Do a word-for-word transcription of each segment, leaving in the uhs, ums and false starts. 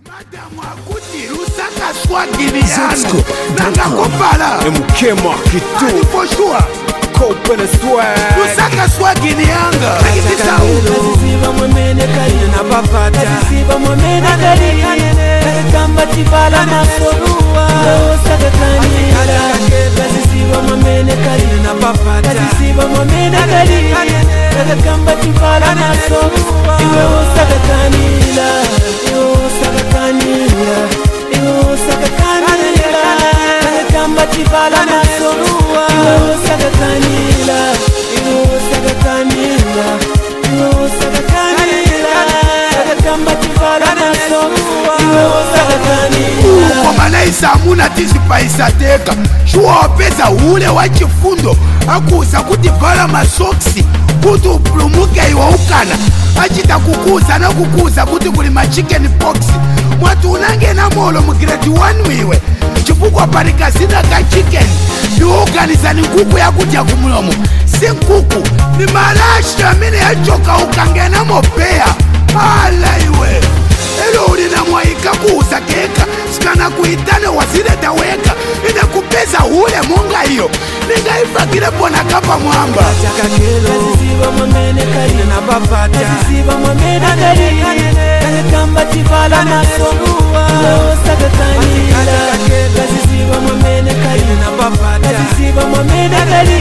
Madamu akuti Lusaka swagiliano Nanga kopala Mkema kitu Aliposhua Kopene swag Lusaka swagilianga Nakitisa Kaziziba mwemene kaya na papata Kaziziba mwemene kaya Kamba tibala na sorua Osaka kanila Kaziziba mwemene kaya na papata Kaziziba mwemene kaya Kamba tibala na sorua Iwe osaka kanila Iwe osaka kanila Iwe osaka kanila Kamba tibala na sorua Iwe osaka kanila Iwe osaka kanila Iwe osaka kanila Kamba tibala na sorua Iwe osaka kanila Ukomana isamuna tisipa isateka Shua wapeza ule wachifundo Akusa kutivala masoksi Kuti uplumuke iwa ukana Achita kukuza na kukuza kuti kuli ma chicken pox Mwatu unange na molo mu grade one wiwe Chifukwa parikazina ka chicken Ndiuganiza ni nkuku ya kuja kumulomo Si nkuku ni marashi amine ya choka ukangena mopea Hala iwe Elo ulina mwaika kuuza keka Sikana kuitane wazireta weka Ina kupeza ule munga hiyo Ninga ifakile pona kapa mwamba Kaziziba mwemene kaya na papata Kaziziba mwemene kaya Kamba tibala na sorua Osaka kanila Kaziziba mwemene kaya na papata Kaziziba mwemene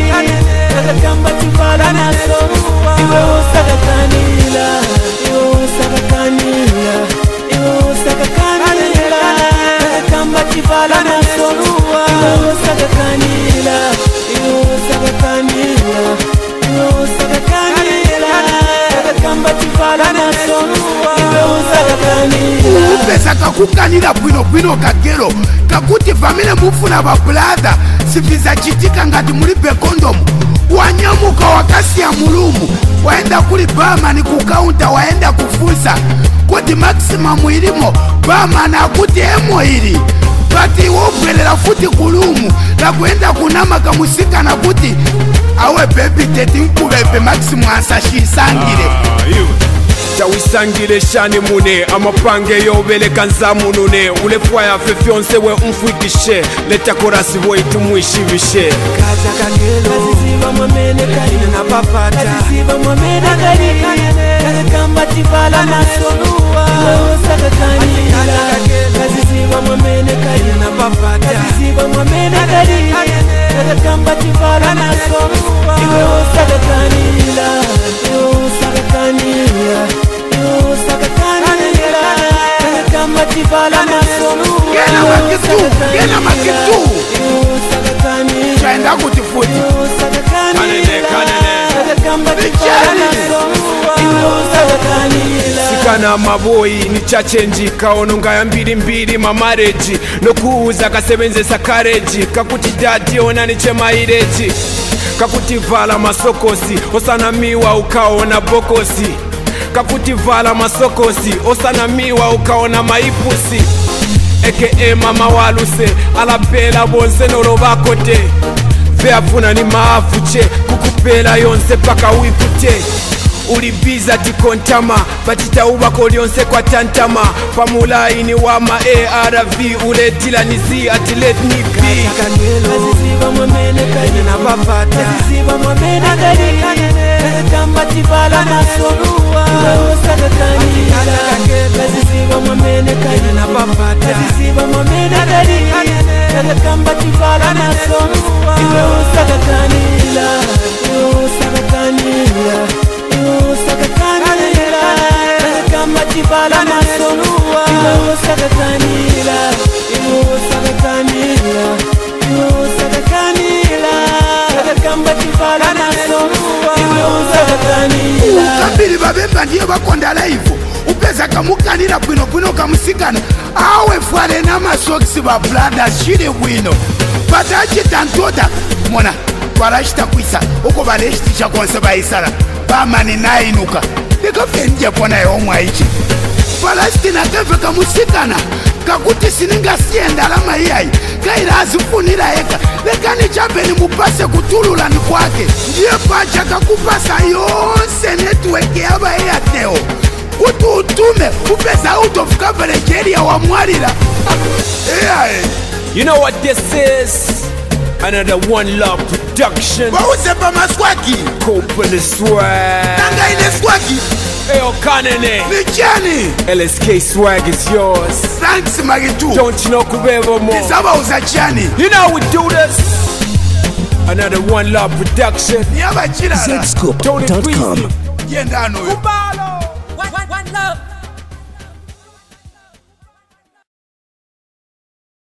kaya Kamba tibala na sorua Iwe osaka kanila Iwe osaka kanila Iwe osaka kanila Kamba tibala na sorua Iwe osaka kanila Iwe osaka kanila Iwe osaka kanila Kamba tibala na sorua Iwe osaka kanila Upesa kakukanila bwino bwino kagero Kakuti famile mufuna babladha Sifiza chitika ngati mulipe kondomu Wanyamuka wakasi ya mulumu Waenda kuli Barman kukaunta waenda kufusa Kuti maximum ilimo Barman akuti emo ili Kati wopwelela futi kulumu Na kuenda kunama kamusika na kuti Awe baby teti nkubebe maximum ansashisangile ah, Tawisangile shani mune Amapange yobeleka nzamunune Ule fwaya fefyonse we umfwigishe Leta korasi wo itumwishibishe Kaza kagelo Kaziziba mwemene kaya na papata Kaziziba mwemene kaya Kamba tibala na sorua Iwe osaka kanila Kaziziba mwemene kaya na papata Kaziziba mwemene kaya Kamba tibala na sorua Iwe osaka kanila Iwe osaka kanila Iwe osaka kanila Kamba tibala na sorua Gena makitu, gena makitu Iwe osaka kanila Chaenda kuti futi Kanene, kanene Sikana maboyi ni chachenji Kaono ngaya mbili mbili mamareji Nokuuza kasebenzesa kareji Kakuti dati ona niche maireji Kakuti vala masokosi Osana miwa ukaona bokosi Kakuti vala masokosi Osana miwa ukaona maipusi Eke mama waluse Alapela bonse noro bakote Veafuna ni maafuche Kukupela yonse paka wipute Ulibiza tikontama Batita ubako lyonse kwa tantama Pamulaini wama A R V Uletila nizi ati let me be Kaziziba mwemene kaya na papata Kaziziba mwemene kaya Kamba tibala na sorua Iwe osaka kanila Kaziziba mwemene kaya na papata Kaziziba mwemene kaya Kamba tibala na sorua Iwe osaka kanila Iwe osaka kanila Iwe osaka kanila Kamba tibala na sorua Iwe osaka kanila Iwe osaka kanila Iwe osaka kanila Kamba tibala na sorua Iwe osaka kanila Kabili babemba ndiye bakonda live Upeza kamukanira bwino bwino kamusikana Awe fwale na masoksi ba brothers shire bwino Batachi tantoda Mona Barashita kuisa Uko bareshtisha konse baisara Bamani na inuka Nika fenje pona yomwa ichi Barashiti na tefe kamusikana Kakuti sininga sienda alama iyai Kaira azifunira eka Lekani chabeni mupase kutulula ni kwake Ndiye pacha kakupasa yonse network yaba Airtel kuti utume upeza out of coverage area wamwalira. Yeah. You know what this is? Another One Love production. Wauze pa maswaki Copa the swag. nanga ine swaki Eyo Kanene. ni chani. L S K swag is yours. Thanks Maritu. Don't you know kubeba more? Nisaba uza chani. You know we do this. Another One Love production. Niyaba chilala zscoop dot com. yendano One, one, one love.